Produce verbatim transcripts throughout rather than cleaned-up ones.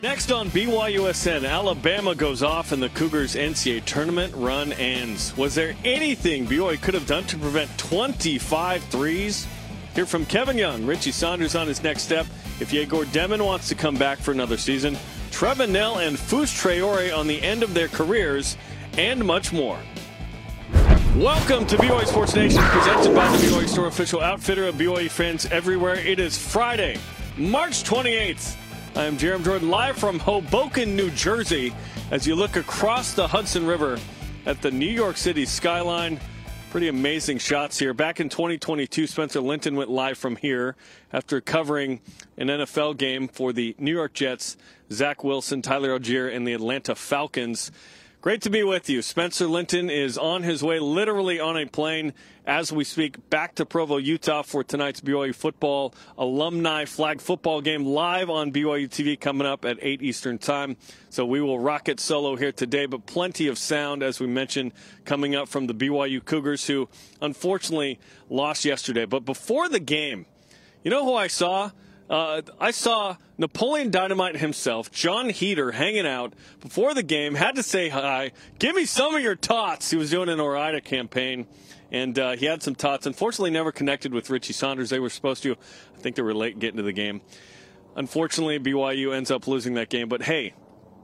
Next on B Y U S N, Alabama goes off and the Cougars' N C double A tournament run ends. Was there anything B Y U could have done to prevent twenty-five threes? Hear from Kevin Young, Richie Saunders on his next step. If Yegor Demon wants to come back for another season, Trevin Knell and Fus Traore on the end of their careers, and much more. Welcome to B Y U Sports Nation, presented by the B Y U Store, official outfitter of B Y U fans everywhere. It is Friday, March twenty-eighth. I am Jeremy Jordan, live from Hoboken, New Jersey, as you look across the Hudson River at the New York City skyline. Pretty amazing shots here. Back in twenty twenty-two, Spencer Linton went live from here after covering an N F L game for the New York Jets, Zach Wilson, Tyler Algier, and the Atlanta Falcons. Great to be with you. Spencer Linton is on his way, literally on a plane as we speak, back to Provo, Utah for tonight's B Y U football alumni flag football game, live on B Y U T V coming up at eight Eastern time. So we will rock it solo here today, but plenty of sound, as we mentioned, coming up from the B Y U Cougars, who unfortunately lost yesterday. But before the game, you know who I saw? Uh, I saw Napoleon Dynamite himself, John Heater, hanging out before the game. Had to say hi. Give me some of your tots. He was doing an Ore-Ida campaign, and uh, he had some tots. Unfortunately, never connected with Richie Saunders. They were supposed to. I think they were late getting to the game. Unfortunately, B Y U ends up losing that game. But, hey,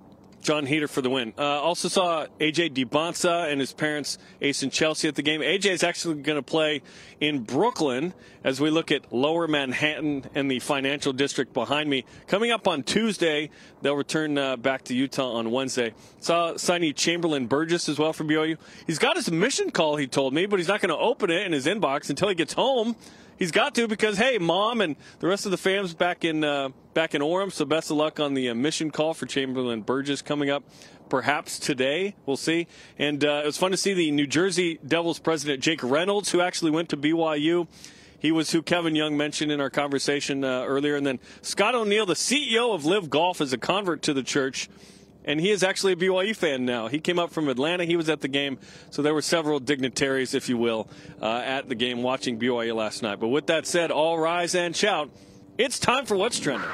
John Heater for the win. Uh, also saw A J DiBonsa and his parents, Ace and Chelsea, at the game. A J is actually going to play in Brooklyn as we look at Lower Manhattan and the financial district behind me. Coming up on Tuesday, they'll return uh, back to Utah on Wednesday. Saw signee Chamberlain Burgess as well from B Y U. He's got his mission call, he told me, but he's not going to open it in his inbox until he gets home. He's got to because, hey, Mom and the rest of the fam's back in uh, back in Orem, so best of luck on the uh, mission call for Chamberlain Burgess coming up perhaps today. We'll see. And uh, it was fun to see the New Jersey Devils president, Jake Reynolds, who actually went to B Y U. He was who Kevin Young mentioned in our conversation uh, earlier. And then Scott O'Neill, the C E O of Live Golf, is a convert to the church. And he is actually a B Y U fan now. He came up from Atlanta. He was at the game. So there were several dignitaries, if you will, uh, at the game watching B Y U last night. But with that said, all rise and shout. It's time for What's Trending.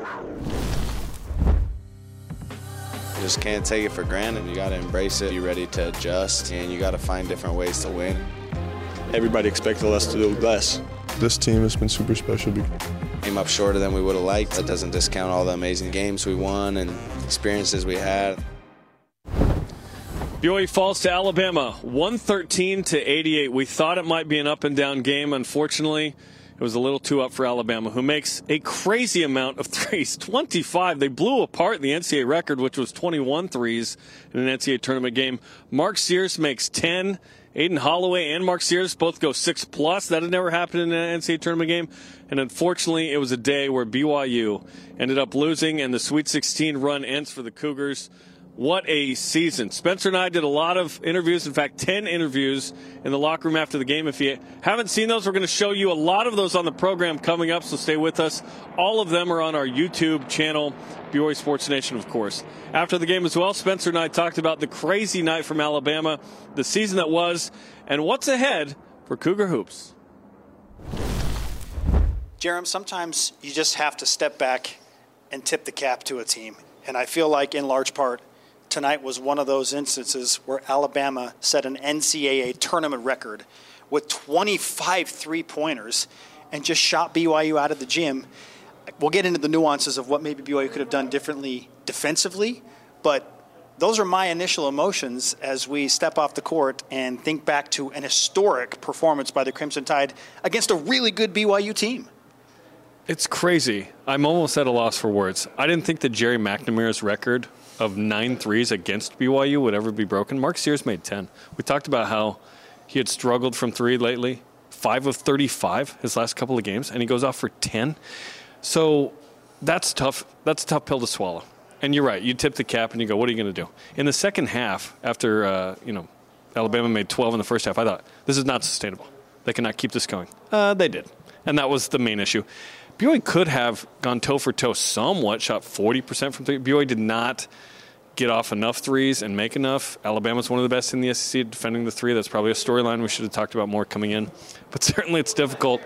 You just can't take it for granted. You got to embrace it. Be ready to adjust, and you got to find different ways to win. Everybody expected us to do less. This team has been super special. Came up shorter than we would have liked. That doesn't discount all the amazing games we won and experiences we had. B Y U falls to Alabama, one thirteen to eighty-eight. We thought it might be an up and down game. Unfortunately, it was a little too up for Alabama, who makes a crazy amount of threes, twenty-five. They blew apart the N C double A record, which was twenty-one threes in an N C double A tournament game. Mark Sears makes ten. Aiden Holloway and Mark Sears both go six plus. That had never happened in an N C double A tournament game. And unfortunately, it was a day where B Y U ended up losing, and the Sweet sixteen run ends for the Cougars. What a season. Spencer and I did a lot of interviews, in fact, ten interviews in the locker room after the game. If you haven't seen those, we're going to show you a lot of those on the program coming up, so stay with us. All of them are on our YouTube channel, B Y U Sports Nation, of course. After the game as well, Spencer and I talked about the crazy night from Alabama, the season that was, and what's ahead for Cougar Hoops. Jerem, sometimes you just have to step back and tip the cap to a team. And I feel like, in large part, tonight was one of those instances where Alabama set an N C double A tournament record with twenty-five three-pointers and just shot B Y U out of the gym. We'll get into the nuances of what maybe B Y U could have done differently defensively, but those are my initial emotions as we step off the court and think back to an historic performance by the Crimson Tide against a really good B Y U team. It's crazy. I'm almost at a loss for words. I didn't think that Jerry McNamara's record of nine threes against B Y U would ever be broken. Mark Sears made ten. We talked about how he had struggled from three lately, five of thirty-five his last couple of games, and he goes off for ten. So that's tough. That's a tough pill to swallow. And you're right. You tip the cap and you go, what are you going to do? In the second half, after uh, you know Alabama made twelve in the first half, I thought, this is not sustainable. They cannot keep this going. Uh, they did. And that was the main issue. B Y U could have gone toe-for-toe somewhat, shot forty percent from three. B Y U did not get off enough threes and make enough. Alabama's one of the best in the S E C at defending the three. That's probably a storyline we should have talked about more coming in. But certainly it's difficult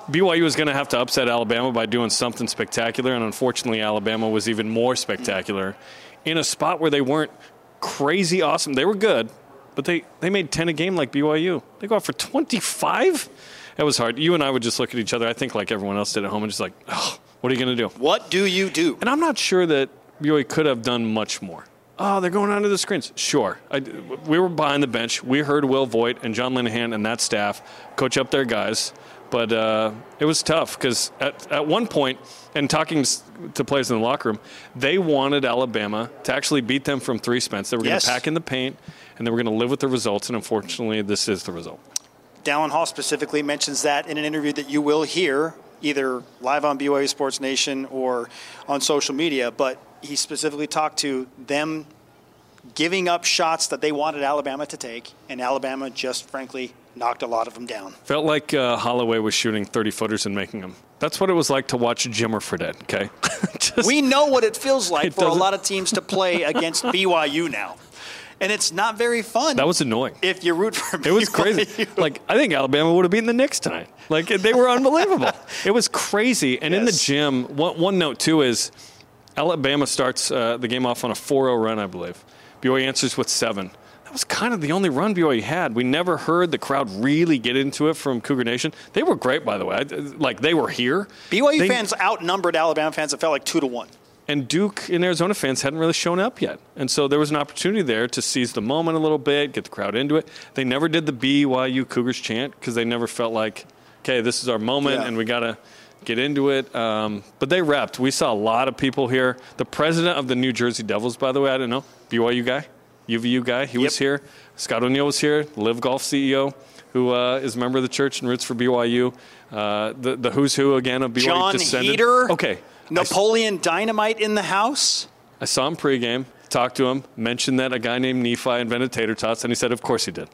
B Y U was going to have to upset Alabama by doing something spectacular, and unfortunately Alabama was even more spectacular in a spot where they weren't crazy awesome. They were good, but they, they made ten a game like B Y U. They go out for twenty-five? That was hard. You and I would just look at each other, I think like everyone else did at home, and just like, oh, what are you going to do? What do you do? And I'm not sure that B Y U could have done much more. Oh, they're going under the screens. Sure. I, we were behind the bench. We heard Will Voigt and John Linehan and that staff coach up their guys. But uh, it was tough because at, at one point, and talking to players in the locker room, they wanted Alabama to actually beat them from three, Spence. They were yes. going to pack in the paint, and they were going to live with the results, and unfortunately, this is the result. Dallin Hall specifically mentions that in an interview that you will hear either live on B Y U Sports Nation or on social media, but he specifically talked to them giving up shots that they wanted Alabama to take, and Alabama just, frankly, knocked a lot of them down. Felt like uh, Holloway was shooting thirty-footers and making them. That's what it was like to watch Jimmer Fredette, okay? just, we know what it feels like it for a doesn't... lot of teams to play against B Y U now. And it's not very fun. That was annoying. If you root for B Y U. It was crazy. Like, I think Alabama would have beaten the Knicks tonight. Like, they were unbelievable. It was crazy. And yes. in the gym, one, one note, too, is Alabama starts uh, the game off on a four oh run, I believe. B Y U answers with seven. That was kind of the only run B Y U had. We never heard the crowd really get into it from Cougar Nation. They were great, by the way. Like, they were here. B Y U they, fans outnumbered Alabama fans. It felt like two to one. And Duke and Arizona fans hadn't really shown up yet. And so there was an opportunity there to seize the moment a little bit, get the crowd into it. They never did the B Y U Cougars chant because they never felt like, okay, this is our moment yeah. and we got to get into it. Um, but they repped. We saw a lot of people here. The president of the New Jersey Devils, by the way, I didn't know, B Y U guy, U V U guy, he yep. was here. Scott O'Neill was here, Live Golf C E O, who uh, is a member of the church and roots for B Y U. Uh, the, the who's who, again, of B Y U John descended. Heater. Okay. Napoleon Dynamite in the house. I saw him pregame, talked to him, mentioned that a guy named Nephi invented tater tots, and he said, of course he did.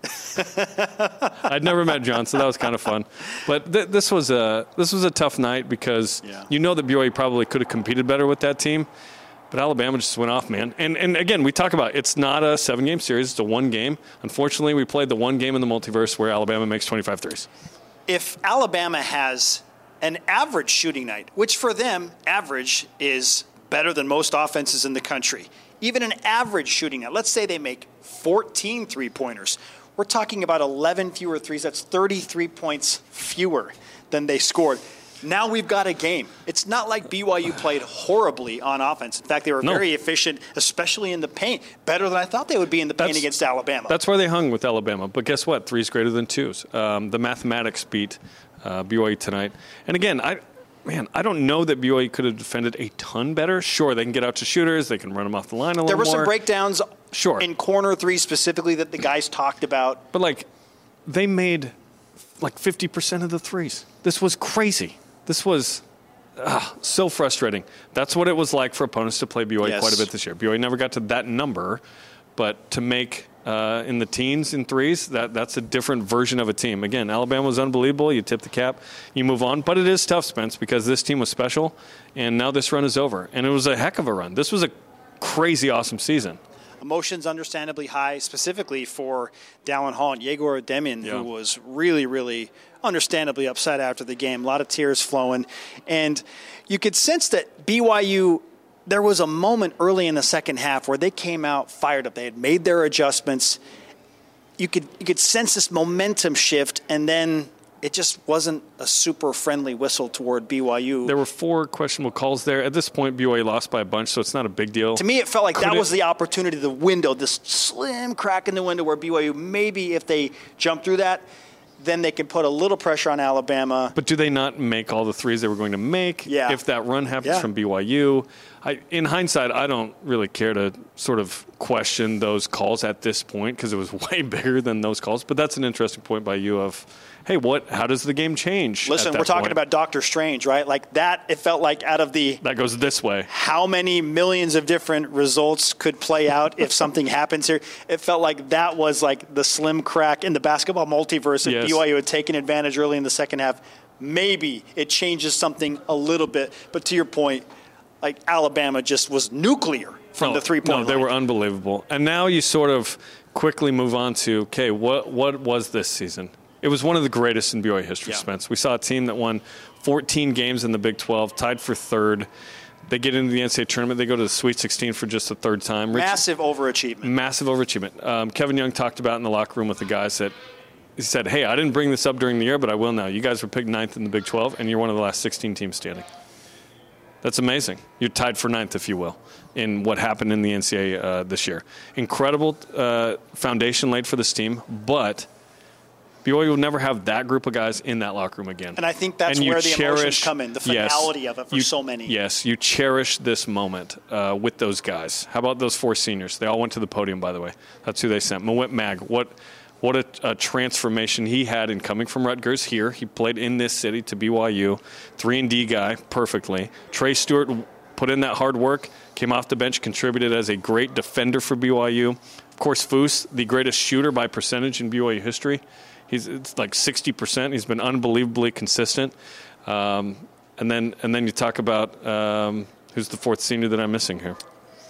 I'd never met John, so that was kind of fun. But th- this was a this was a tough night because yeah. you know that B Y U probably could have competed better with that team, but Alabama just went off, man. And and again, we talk about it's not a seven-game series, it's a one game. Unfortunately, we played the one game in the multiverse where Alabama makes twenty-five threes. If Alabama has an average shooting night, which for them, average is better than most offenses in the country. Even an average shooting night, let's say they make fourteen three-pointers. We're talking about eleven fewer threes. That's thirty-three points fewer than they scored. Now we've got a game. It's not like B Y U played horribly on offense. In fact, they were no. very efficient, especially in the paint. Better than I thought they would be in the paint that's, against Alabama. That's where they hung with Alabama. But guess what? Three's greater than twos. Um, the mathematics beat uh, B Y U tonight. And again, I man, I don't know that B Y U could have defended a ton better. Sure, they can get out to shooters. They can run them off the line a little more. There were some breakdowns sure. in corner three specifically that the guys talked about. But, like, they made, like, fifty percent of the threes. This was crazy. This was uh, so frustrating. That's what it was like for opponents to play B Y U yes. quite a bit this year. B Y U never got to that number, but to make uh, in the teens in threes, that that's a different version of a team. Again, Alabama was unbelievable. You tip the cap, you move on. But it is tough, Spence, because this team was special, and now this run is over. And it was a heck of a run. This was a crazy, awesome season. Emotions understandably high, specifically for Dallin Hall and Yegor Ademian, yeah. who was really, really understandably upset after the game. A lot of tears flowing. And you could sense that B Y U, there was a moment early in the second half where they came out fired up. They had made their adjustments. You could you could sense this momentum shift, and then it just wasn't a super friendly whistle toward B Y U. There were four questionable calls there. At this point, B Y U lost by a bunch, so it's not a big deal. To me, it felt like Could that it? was the opportunity, the window, this slim crack in the window where B Y U, maybe if they jump through that, then they can put a little pressure on Alabama. But do they not make all the threes they were going to make yeah. if that run happens yeah. from B Y U? I, in hindsight, I don't really care to sort of question those calls at this point because it was way bigger than those calls. But that's an interesting point by you of, hey, what? How does the game change? Listen, we're talking point? about Doctor Strange, right? Like that, it felt like out of the... That goes this way. How many millions of different results could play out if something happens here? It felt like that was like the slim crack in the basketball multiverse. If yes. B Y U had taken advantage early in the second half, maybe it changes something a little bit. But to your point, like Alabama just was nuclear from no, the three-point no, line. they were unbelievable. And now you sort of quickly move on to, okay, what what was this season? It was one of the greatest in B Y U history, Yeah. Spence. We saw a team that won fourteen games in the Big twelve, tied for third. They get into the N C double A tournament. They go to the Sweet sixteen for just the third time. Rich, Massive overachievement. Massive overachievement. Um, Kevin Young talked about in the locker room with the guys that he said, hey, I didn't bring this up during the year, but I will now. You guys were picked ninth in the Big twelve, and you're one of the last sixteen teams standing. That's amazing. You're tied for ninth, if you will, in what happened in the N C double A uh, this year. Incredible uh, foundation laid for this team, but B Y U will never have that group of guys in that locker room again. And I think that's and where the cherish, emotions come in, the yes, finality of it for you, so many. Yes, you cherish this moment uh, with those guys. How about those four seniors? They all went to the podium, by the way. That's who they sent. Mawit Mag, what what a, a transformation he had in coming from Rutgers here. He played in this city to B Y U. three and D guy, perfectly. Trey Stewart put in that hard work, came off the bench, contributed as a great defender for B Y U. Of course, Foose, the greatest shooter by percentage in B Y U history. He's it's like sixty percent. He's been unbelievably consistent. Um, and then and then you talk about um, who's the fourth senior that I'm missing here?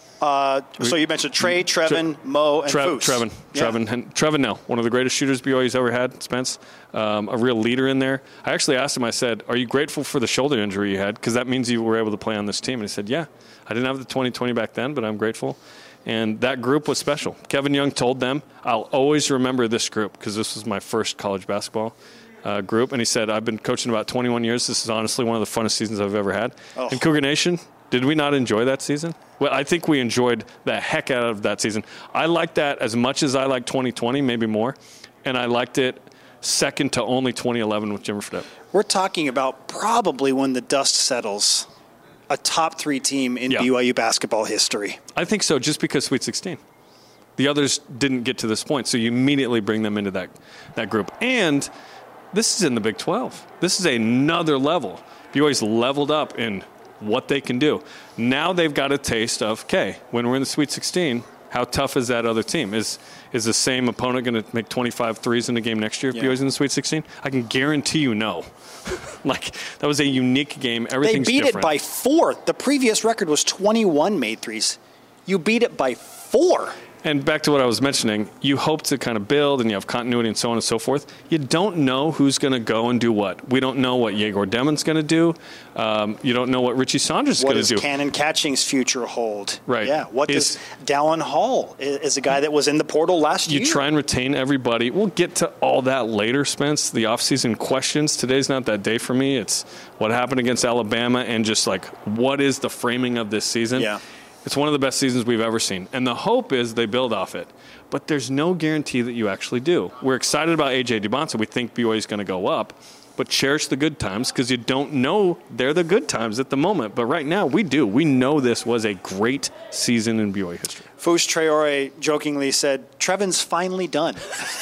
Uh, so you mentioned Trey, Trevin, Tre- Mo, and Tre- Foose. Trevin, Yeah. Trevin, and Trevin Nell, one of the greatest shooters B Y U's ever had, Spence. Um, a real leader in there. I actually asked him, I said, are you grateful for the shoulder injury you had? Because that means you were able to play on this team. And he said, yeah, I didn't have the twenty twenty back then, but I'm grateful. And that group was special. Kevin Young told them, I'll always remember this group because this was my first college basketball uh, group. And he said, I've been coaching about twenty-one years. This is honestly one of the funnest seasons I've ever had. Oh. And Cougar Nation, did we not enjoy that season? Well, I think we enjoyed the heck out of that season. I liked that as much as I liked twenty twenty, maybe more. And I liked it second to only twenty eleven with Jimmer Fredette. We're talking about probably when the dust settles, a top three team in Yeah. B Y U basketball history. I think so, just because Sweet sixteen. The others didn't get to this point, so you immediately bring them into that, that group. And this is in the Big twelve. This is another level. B Y U's leveled up in what they can do. Now they've got a taste of, okay, when we're in the Sweet sixteen, how tough is that other team? Is is the same opponent going to make twenty-five threes in the game next year if Yeah. B Y U's in the Sweet sixteen? I can guarantee you no. Like, that was a unique game. They Everything's beat different. it by four. The previous record was twenty-one made threes. You beat it by four. And back to what I was mentioning, you hope to kind of build and you have continuity and so on and so forth. You don't know who's going to go and do what. We don't know what Yegor Demon's going to do. Um, you don't know what Richie Saunders is What going to does do. Cannon Catching's future hold? Right. Yeah. What Is- does Dallin Hall is, is a guy that was in the portal last You year? try and retain everybody. We'll get to all that later, Spence. The offseason questions. Today's not that day for me. It's what happened against Alabama and just like what is the framing of this season. Yeah. It's one of the best seasons we've ever seen. And the hope is they build off it. But there's no guarantee that you actually do. We're excited about A J DeBonsa. We think B Y U is going to go up. But cherish the good times because you don't know they're the good times at the moment. But right now, we do. We know this was a great season in B Y U history. Foose Traore jokingly said, Trevin's finally done.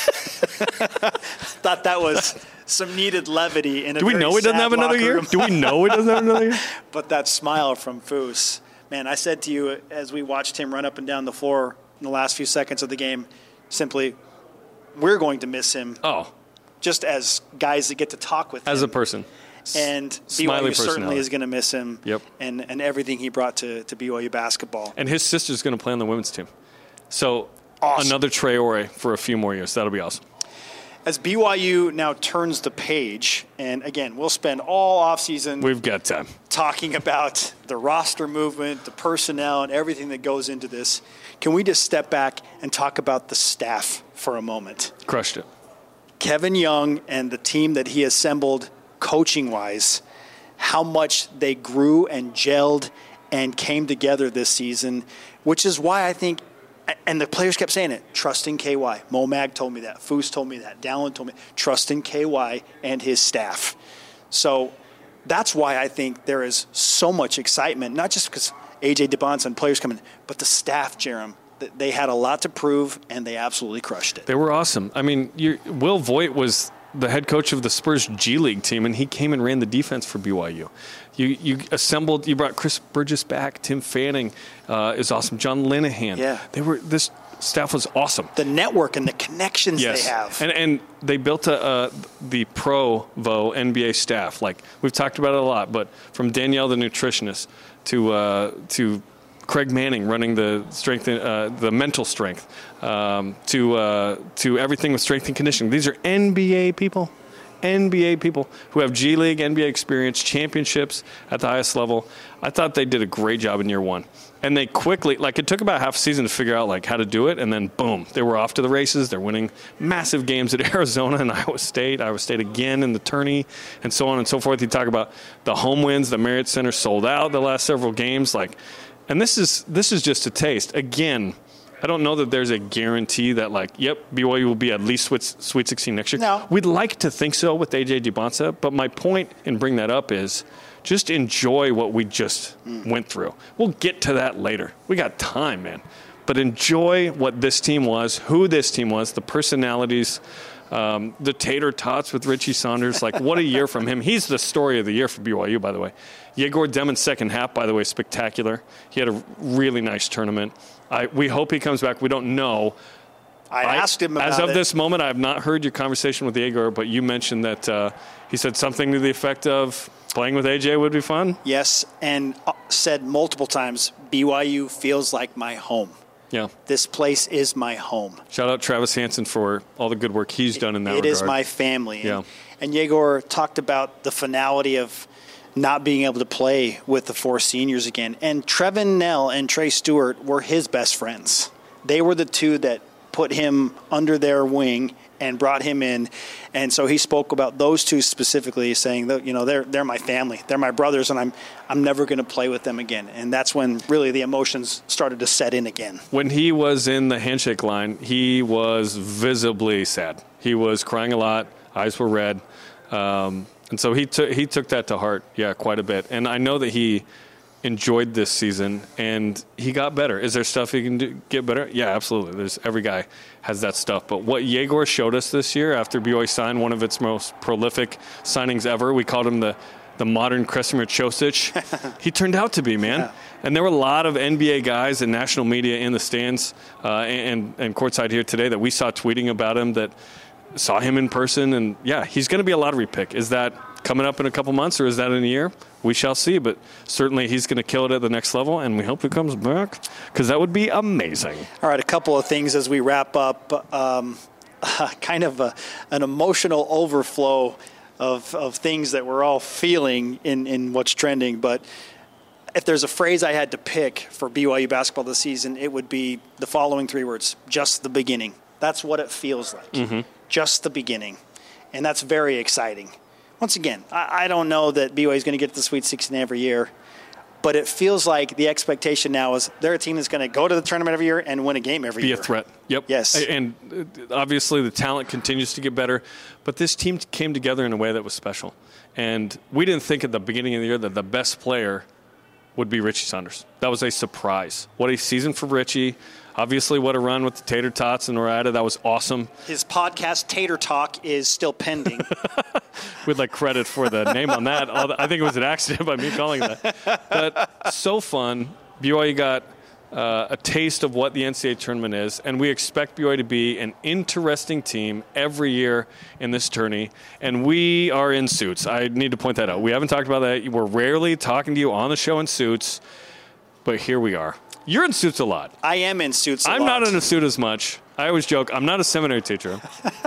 Thought that was some needed levity in a Do we very know he doesn't sad have another locker year? room. Do we know he doesn't have another year? But that smile from Foose. Man, I said to you as we watched him run up and down the floor in the last few seconds of the game, simply, we're going to miss him Oh, just as guys that get to talk with as him. a person. And B Y Smiley U certainly personality. is going to miss him Yep. and, and everything he brought to, to B Y U basketball. And his sister's going to play on the women's team. So Awesome. another Traore for a few more years. That'll be awesome. As B Y U now turns the page, and again, we'll spend all offseason We've got time. talking about the roster movement, the personnel, and everything that goes into this. Can we just step back and talk about the staff for a moment? Crushed it. Kevin Young and the team that he assembled coaching-wise, how much they grew and gelled and came together this season, which is why I think, and the players kept saying it, trusting K Y. Mo Mag told me that. Foose told me that. Dallin told me, trusting K Y and his staff. So that's why I think there is so much excitement, not just because A J DeBonsa and players coming, but the staff, Jerem. They had a lot to prove, and they absolutely crushed it. They were awesome. I mean, you Will Voigt was the head coach of the Spurs G League team, and he came and ran the defense for B Y U. You you assembled, you brought Chris Burgess back. Tim Fanning uh, is awesome. John Linehan. Yeah. They were, this staff was awesome. The network and the connections Yes. they have. And and they built a, uh, the Provo N B A staff. Like, we've talked about it a lot, but from Danielle, the nutritionist, to uh, to Craig Manning running the strength, uh, the mental strength, um, to uh, to everything with strength and conditioning. These are N B A people, N B A people who have G League, N B A experience, championships at the highest level. I thought they did a great job in year one. And they quickly, like it took about half a season to figure out like how to do it, and then boom, they were off to the races. They're winning massive games at Arizona and Iowa State, Iowa State again in the tourney, and so on and so forth. You talk about the home wins, the Marriott Center sold out the last several games, like, and this is this is just a taste. Again, I don't know that there's a guarantee that like, yep, B Y U will be at least Sweet sixteen next year. No. We'd like to think so with A J Dubonsa, but my point in bringing that up is, just enjoy what we just mm. went through. We'll get to that later. We got time, man. But enjoy what this team was, who this team was, the personalities, um, the tater tots with Richie Saunders. Like, what a year from him. He's the story of the year for B Y U, by the way. Yegor Demon's second half, by the way, spectacular. He had a really nice tournament. I, we hope he comes back. We don't know. I, I asked him about As of it. this moment, I have not heard your conversation with Yegor, but you mentioned that uh, he said something to the effect of, playing with A J would be fun? Yes, and said multiple times, B Y U feels like my home. Yeah. This place is my home. Shout out Travis Hansen for all the good work he's done in that it regard. It is my family. Yeah. And, and Yegor talked about the finality of not being able to play with the four seniors again. And Trevin Nell and Trey Stewart were his best friends. They were the two that put him under their wing and brought him in. And so he spoke about those two specifically, saying that, you know, they're they're my family. They're my brothers, and I'm I'm never going to play with them again. And that's when really the emotions started to set in again. When he was in the handshake line, he was visibly sad. He was crying a lot. Eyes were red. Um, and so he took he took that to heart, yeah, quite a bit. And I know that he enjoyed this season, and he got better. Is there stuff he can do, get better? Yeah, absolutely. There's every guy has that stuff. But what Yegor showed us this year after B Y U signed one of its most prolific signings ever, we called him the, the modern Kresimir Ćosić. He turned out to be, man. Yeah. And there were a lot of N B A guys and national media in the stands uh, and, and courtside here today that we saw tweeting about him, that saw him in person. And, yeah, he's going to be a lottery pick. Is that coming up in a couple months, or is that in a year? We shall see, but certainly he's going to kill it at the next level, and we hope he comes back, because that would be amazing. All right, a couple of things as we wrap up. Um, uh, kind of a, an emotional overflow of, of things that we're all feeling in, in what's trending, but if there's a phrase I had to pick for B Y U basketball this season, it would be the following three words: just the beginning. That's what it feels like. Mm-hmm. Just the beginning. And that's very exciting. Once again, I, I don't know that B Y U is going to get to the Sweet sixteen every year, but it feels like the expectation now is they're a team that's going to go to the tournament every year and win a game every Be year. Be a threat. Yep. Yes. And obviously the talent continues to get better, but this team came together in a way that was special. And we didn't think at the beginning of the year that the best player would be Richie Saunders. That was a surprise. What a season for Richie. Obviously, what a run with the Tater Tots and Norada. That was awesome. His podcast, Tater Talk, is still pending. We'd like credit for the name on that. I think it was an accident by me calling it that. But so fun. B Y U got uh, a taste of what the N C double A tournament is, and we expect B Y U to be an interesting team every year in this tourney. And we are in suits. I need to point that out. We haven't talked about that. We're rarely talking to you on the show in suits, but here we are. You're in suits a lot. I am in suits a I'm lot. not in a suit as much. I always joke, I'm not a seminary teacher.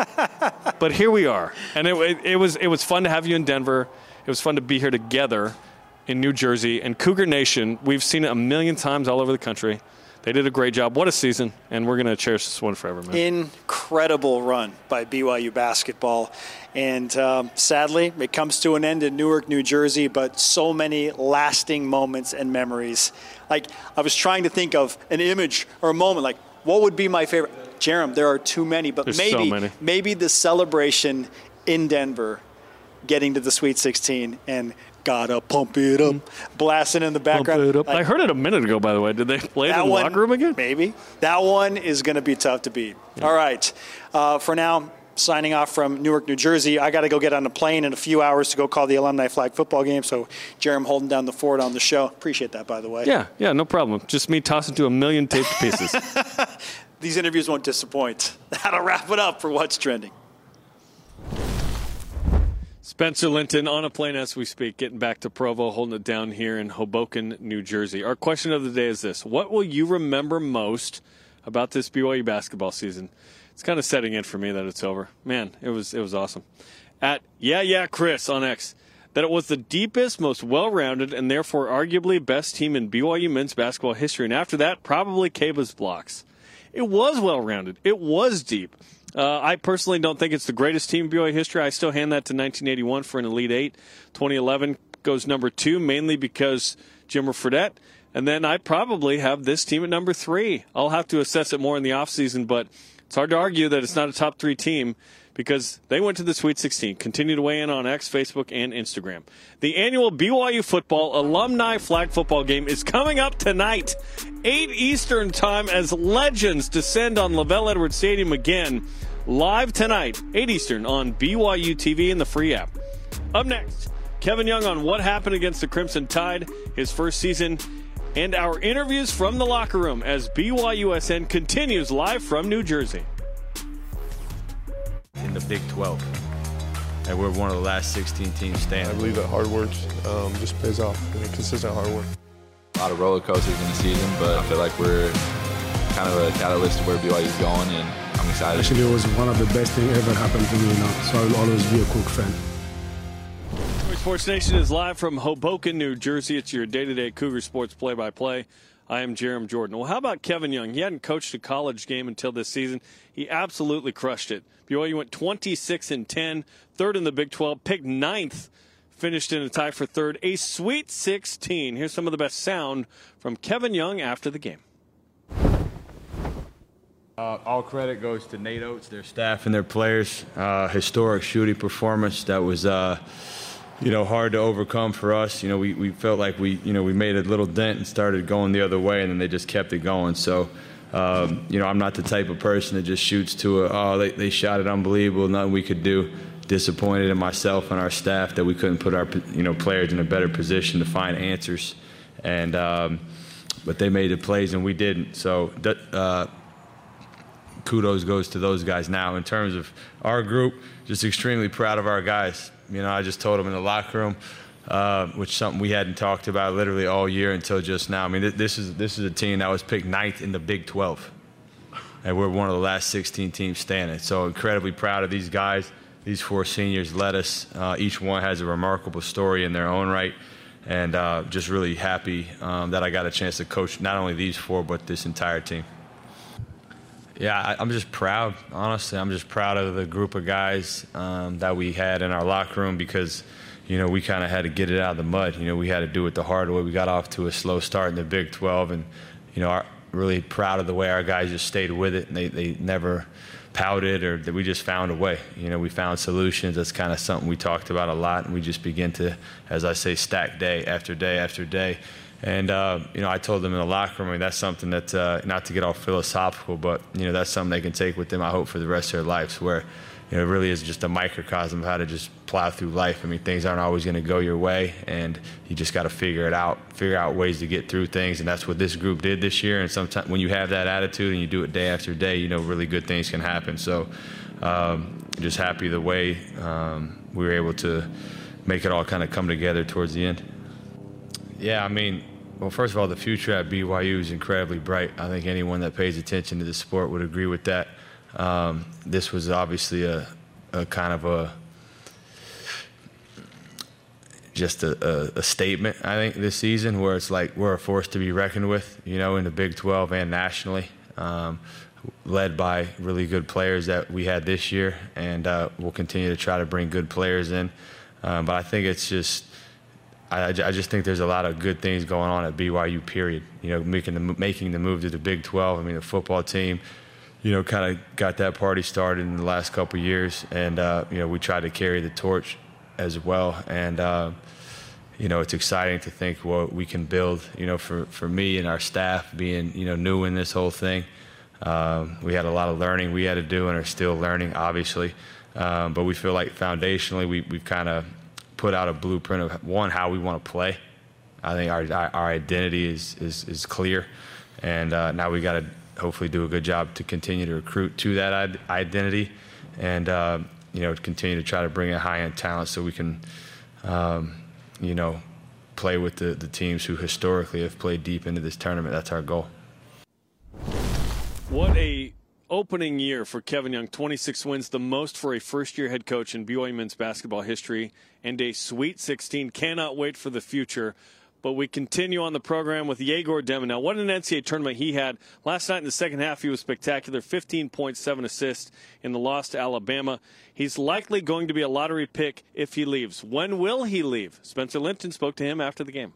But here we are. And it, it, it was it was fun to have you in Denver. It was fun to be here together in New Jersey. And Cougar Nation, we've seen it a million times all over the country. They did a great job. What a season. And we're going to cherish this one forever, man. Incredible run by B Y U basketball. And um, sadly, it comes to an end in Newark, New Jersey, but so many lasting moments and memories. Like, I was trying to think of an image or a moment, like, what would be my favorite? Jerem, there are too many, but There's maybe so many. maybe the celebration in Denver, getting to the Sweet sixteen and gotta pump it up, blasting in the background. Like, I heard it a minute ago, by the way. Did they play it in the one, locker room again? Maybe. That one is going to be tough to beat. Yeah. All right. Uh, for now, signing off from Newark, New Jersey. I got to go get on a plane in a few hours to go call the alumni flag football game. So, Jerem holding down the fort on the show. Appreciate that, by the way. Yeah, yeah, no problem. Just me tossing to a million taped pieces. These interviews won't disappoint. That'll wrap it up for What's Trending. Spencer Linton on a plane as we speak, getting back to Provo, holding it down here in Hoboken, New Jersey. Our question of the day is this. What will you remember most about this B Y U basketball season? It's kind of setting in for me that it's over. Man, it was it was awesome. At Yeah Yeah Chris on X, that it was the deepest, most well-rounded, and therefore arguably best team in B Y U men's basketball history. And after that, probably Caba's Blocks. It was well-rounded. It was deep. Uh, I personally don't think it's the greatest team in B Y U history. I still hand that to nineteen eighty-one for an Elite Eight. twenty eleven goes number two, mainly because Jimmer Fredette. And then I probably have this team at number three. I'll have to assess it more in the offseason, but it's hard to argue that it's not a top three team because they went to the Sweet sixteen. Continue to weigh in on X, Facebook, and Instagram. The annual B Y U football alumni flag football game is coming up tonight, eight Eastern time, as legends descend on LaVell Edwards Stadium again. Live tonight, eight Eastern on B Y U T V and the free app. Up next, Kevin Young on what happened against the Crimson Tide, his first season, and our interviews from the locker room as B Y U S N continues live from New Jersey. In the Big twelve, and we're one of the last sixteen teams standing. I believe that hard work um, just pays off. I mean, consistent hard work. A lot of roller coasters in the season, but I feel like we're kind of a catalyst to where B Y U is going, and I'm excited. Actually, it was one of the best things ever happened to me now, so I'll always be a Cook fan. Sports Nation is live from Hoboken, New Jersey. It's your day-to-day Cougar sports play-by-play. I am Jerem Jordan. Well, how about Kevin Young? He hadn't coached a college game until this season. He absolutely crushed it. B Y U went twenty-six and ten, third in the Big twelve, picked ninth, finished in a tie for third, a Sweet sixteen. Here's some of the best sound from Kevin Young after the game. Uh, all credit goes to Nate Oates, their staff, and their players. Uh, historic shooting performance that was, uh, you know, hard to overcome for us. You know, we, we felt like we, you know, we made a little dent and started going the other way, and then they just kept it going. So, um, you know, I'm not the type of person that just shoots to a, oh, they, they shot it unbelievable, nothing we could do. Disappointed in myself and our staff that we couldn't put our, you know, players in a better position to find answers. And, um, but they made the plays and we didn't. So, uh, kudos goes to those guys. Now, in terms of our group, just extremely proud of our guys. You know, I just told them in the locker room, uh, which is something we hadn't talked about literally all year until just now. I mean, th- this is this is a team that was picked ninth in the Big twelve, and we're one of the last sixteen teams standing. So incredibly proud of these guys. These four seniors led us. Uh, each one has a remarkable story in their own right, and uh, just really happy um, that I got a chance to coach not only these four but this entire team. Yeah, I, I'm just proud, honestly. I'm just proud of the group of guys um, that we had in our locker room because, you know, we kind of had to get it out of the mud. You know, we had to do it the hard way. We got off to a slow start in the Big twelve, and, you know, our, really proud of the way our guys just stayed with it, and they, they never pouted or that we just found a way. You know, we found solutions. That's kind of something we talked about a lot, and we just begin to, as I say, stack day after day after day. And, uh, you know, I told them in the locker room, I mean, that's something that, uh, not to get all philosophical, but, you know, that's something they can take with them, I hope, for the rest of their lives, where, you know, it really is just a microcosm of how to just plow through life. I mean, things aren't always going to go your way, and you just got to figure it out, figure out ways to get through things, and that's what this group did this year. And sometimes when you have that attitude and you do it day after day, you know, really good things can happen. So um, just happy the way um, we were able to make it all kind of come together towards the end. Yeah, I mean, well, first of all, the future at B Y U is incredibly bright. I think anyone that pays attention to the sport would agree with that. Um, this was obviously a, a kind of a just a, a, a statement, I think, this season where it's like we're a force to be reckoned with, you know, in the Big twelve and nationally, um, led by really good players that we had this year, and uh, we'll continue to try to bring good players in. Um, but I think it's just I, I just think there's a lot of good things going on at B Y U, period. You know, making the, making the move to the Big twelve. I mean, the football team, you know, kind of got that party started in the last couple of years. And, uh, you know, we tried to carry the torch as well. And, uh, you know, it's exciting to think what we can build, you know, for, for me and our staff being, you know, new in this whole thing. Um, we had a lot of learning we had to do and are still learning, obviously. Um, but we feel like foundationally we, we've kind of put out a blueprint of, one, how we want to play. I think our our identity is is, is clear, and uh, now we got to hopefully do a good job to continue to recruit to that identity. And uh, you know, continue to try to bring in high-end talent so we can, um, you know, play with the, the teams who historically have played deep into this tournament. That's our goal. What a opening year for Kevin Young. twenty-six wins, the most for a first-year head coach in B Y U men's basketball history, and a Sweet sixteen. Cannot wait for the future. But we continue on the program with Yegor Demin. Now, what an N C double A tournament he had. Last night in the second half, he was spectacular. fifteen point seven assists in the loss to Alabama. He's likely going to be a lottery pick if he leaves. When will he leave? Spencer Linton spoke to him after the game.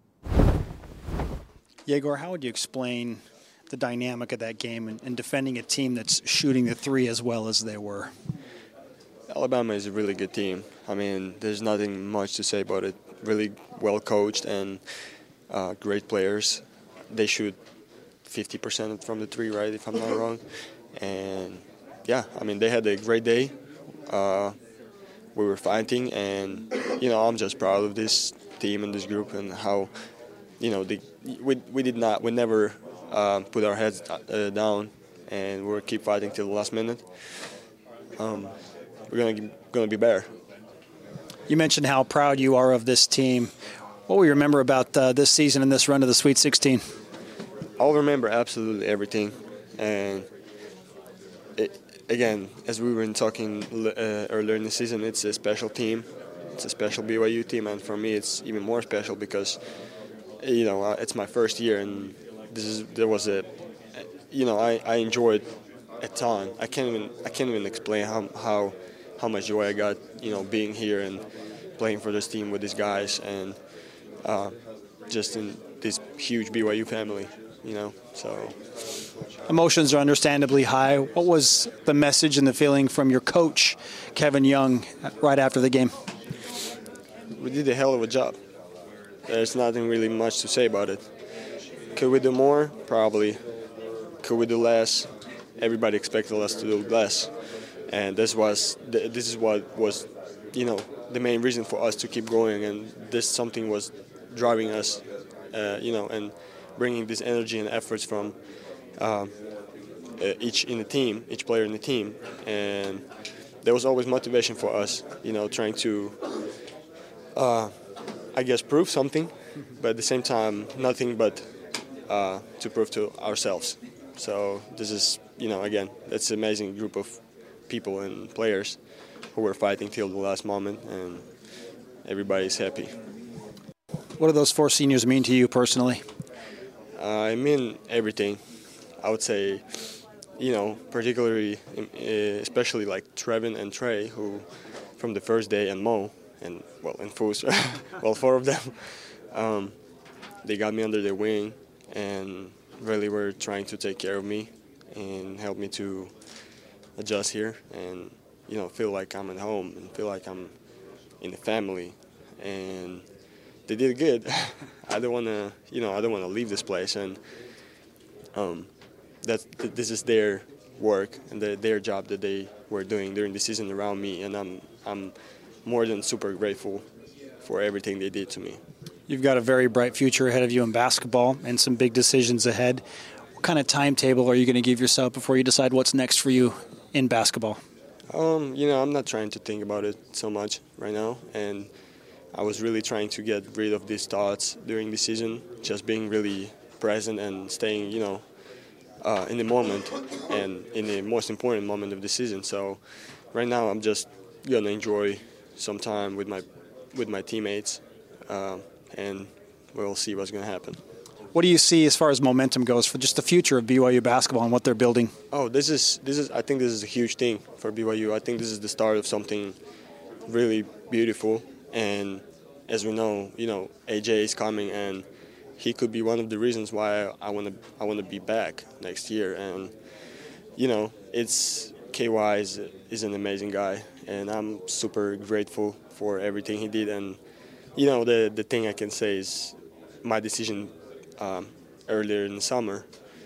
Yegor, how would you explain the dynamic of that game and, and defending a team that's shooting the three as well as they were? Alabama is a really good team. I mean, there's nothing much to say about it. Really well coached and uh, great players. They shoot fifty percent from the three, right, if I'm not wrong. And, yeah, I mean, they had a great day. Uh, we were fighting, and, you know, I'm just proud of this team and this group and how, you know, they, we, we did not, we never uh, put our heads uh, down, and we'll keep fighting till the last minute. Um, we're going to be better. You mentioned how proud you are of this team. What will you remember about uh, this season and this run to the Sweet sixteen? I'll remember absolutely everything. And it, again, as we were talking uh, earlier in the season, it's a special team. It's a special B Y U team, and for me, it's even more special because, you know, uh, it's my first year, and this is there was a, you know, I, I enjoyed a ton. I can't even I can't even explain how how. how much joy I got, you know, being here and playing for this team with these guys and uh, just in this huge B Y U family, you know, so. Emotions are understandably high. What was the message and the feeling from your coach, Kevin Young, right after the game? We did a hell of a job. There's nothing really much to say about it. Could we do more? Probably. Could we do less? Everybody expected us to do less. And this was this is what was, you know, the main reason for us to keep going. And this something was driving us, uh, you know, and bringing this energy and efforts from uh, each in the team, each player in the team. And there was always motivation for us, you know, trying to, uh, I guess, prove something, but at the same time, nothing but uh, to prove to ourselves. So this is, you know, again, it's an amazing group of people and players who were fighting till the last moment, and everybody's happy. What do those four seniors mean to you personally? Uh, I mean everything. I would say, you know, particularly, especially like Trevin and Trey, who from the first day, and Mo, and well, and Foos, well, four of them, um, they got me under their wing and really were trying to take care of me and help me to adjust here and, you know, feel like I'm at home and feel like I'm in the family. And they did good. I don't want to, you know, I don't want to leave this place. And um, that's, this is their work and the, their job that they were doing during the season around me. And I'm, I'm more than super grateful for everything they did to me. You've got a very bright future ahead of you in basketball and some big decisions ahead. What kind of timetable are you going to give yourself before you decide what's next for you in basketball? Um, you know, I'm not trying to think about it so much right now, and I was really trying to get rid of these thoughts during the season, just being really present and staying, you know, uh, in the moment and in the most important moment of the season. So right now I'm just going to enjoy some time with my with my teammates, uh, and we'll see what's going to happen. What do you see as far as momentum goes for just the future of B Y U basketball and what they're building? Oh, this is this is. I think this is a huge thing for B Y U. I think this is the start of something really beautiful. And as we know, you know, A J is coming, and he could be one of the reasons why I want to I want to be back next year. And you know, it's K Y is is an amazing guy, and I'm super grateful for everything he did. And you know, the the thing I can say is my decision. Um, earlier in the summer,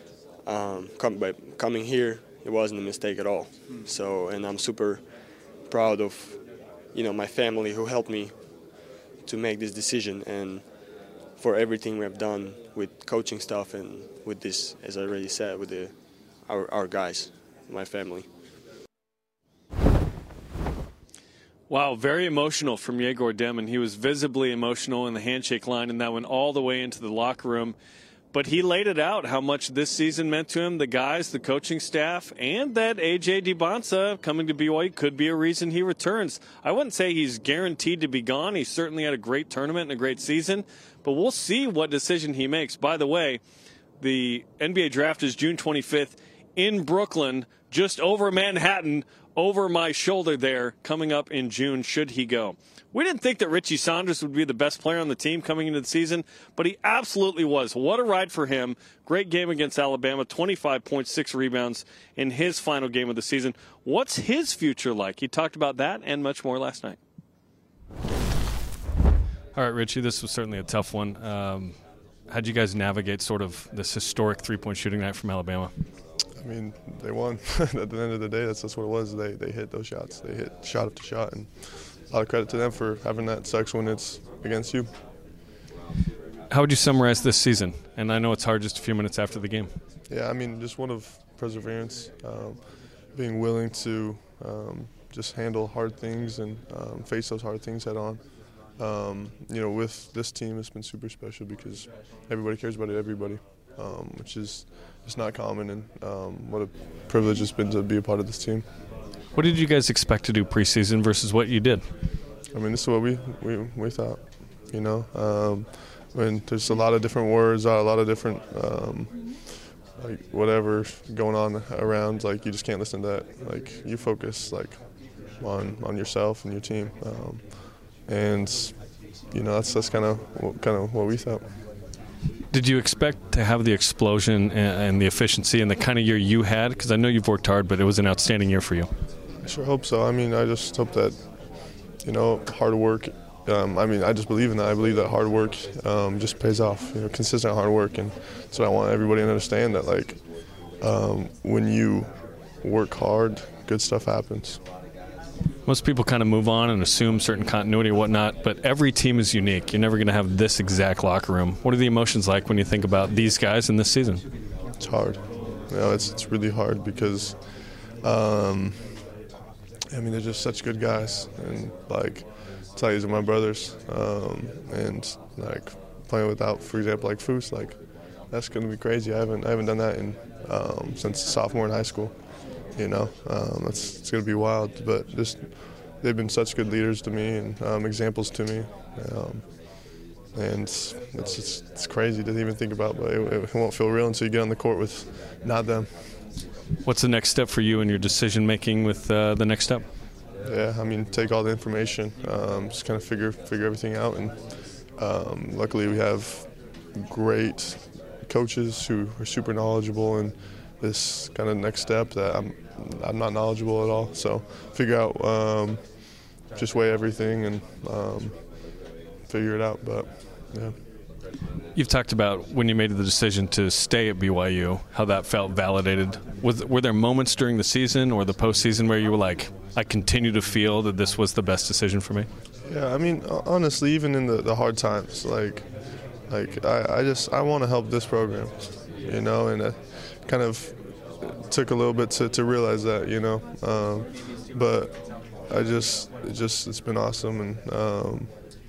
um, come, by coming here, it wasn't a mistake at all. So, and I'm super proud of, you know, my family who helped me to make this decision, and for everything we have done with coaching stuff and with this, as I already said, with the our, our guys, my family. Wow, very emotional from Yegor Demin. He was visibly emotional in the handshake line, and that went all the way into the locker room. But he laid it out how much this season meant to him, the guys, the coaching staff, and that A J Dybantsa coming to B Y U could be a reason he returns. I wouldn't say he's guaranteed to be gone. He certainly had a great tournament and a great season, but we'll see what decision he makes. By the way, the N B A draft is June twenty-fifth in Brooklyn, just over Manhattan, over my shoulder there, coming up in June, should he go. We didn't think that Richie Saunders would be the best player on the team coming into the season, but he absolutely was. What a ride for him. Great game against Alabama, twenty-five point six rebounds in his final game of the season. What's his future like? He talked about that and much more last night. All right, Richie, this was certainly a tough one. Um, how'd you guys navigate sort of this historic three-point shooting night from Alabama? I mean, they won. At the end of the day, that's just what it was. They they hit those shots. They hit shot after shot, and a lot of credit to them for having that sucks when it's against you. How would you summarize this season? And I know it's hard just a few minutes after the game. Yeah, I mean, just one of perseverance, um, being willing to um, just handle hard things and um, face those hard things head on. Um, you know, with this team, it's been super special because everybody cares about it, everybody, um, which is it's not common, and um, what a privilege it's been to be a part of this team. What did you guys expect to do preseason versus what you did? I mean, this is what we, we, we thought, you know. Um, when there's a lot of different words, a lot of different, um, like, whatever going on around, like, you just can't listen to that. Like, you focus, like, on on yourself and your team. Um, and, you know, that's, that's kind of kind of what we thought. Did you expect to have the explosion and the efficiency and the kind of year you had? Because I know you've worked hard, but it was an outstanding year for you. I sure hope so. I mean, I just hope that, you know, hard work, um, I mean, I just believe in that. I believe that hard work um, just pays off, you know, consistent hard work. And so I want everybody to understand that, like, um, when you work hard, good stuff happens. Most people kind of move on and assume certain continuity or whatnot, but every team is unique. You're never going to have this exact locker room. What are the emotions like when you think about these guys in this season? It's hard. You know, it's it's really hard because, um, I mean, they're just such good guys, and like, I tell you, these are my brothers, um, and like playing without, for example, like Foose, like that's going to be crazy. I haven't I haven't done that in um, since sophomore in high school. You know, um, it's, it's going to be wild, but just they've been such good leaders to me and um, examples to me, um, and it's, it's it's crazy to even think about, but it, it won't feel real until you get on the court with not them. What's the next step for you in your decision making with uh, the next step? Yeah, I mean, take all the information, um, just kind of figure figure everything out, and um, luckily we have great coaches who are super knowledgeable in this kind of next step that I'm I'm not knowledgeable at all. So figure out, um, just weigh everything and um, figure it out. But yeah. You've talked about when you made the decision to stay at B Y U, how that felt validated. Was, were there moments during the season or the postseason where you were like, I continue to feel that this was the best decision for me? Yeah, I mean, honestly, even in the, the hard times, like, like I, I just I want to help this program, you know, and it kind of took a little bit to, to realize that, you know, um, but I just it just it's been awesome, and um,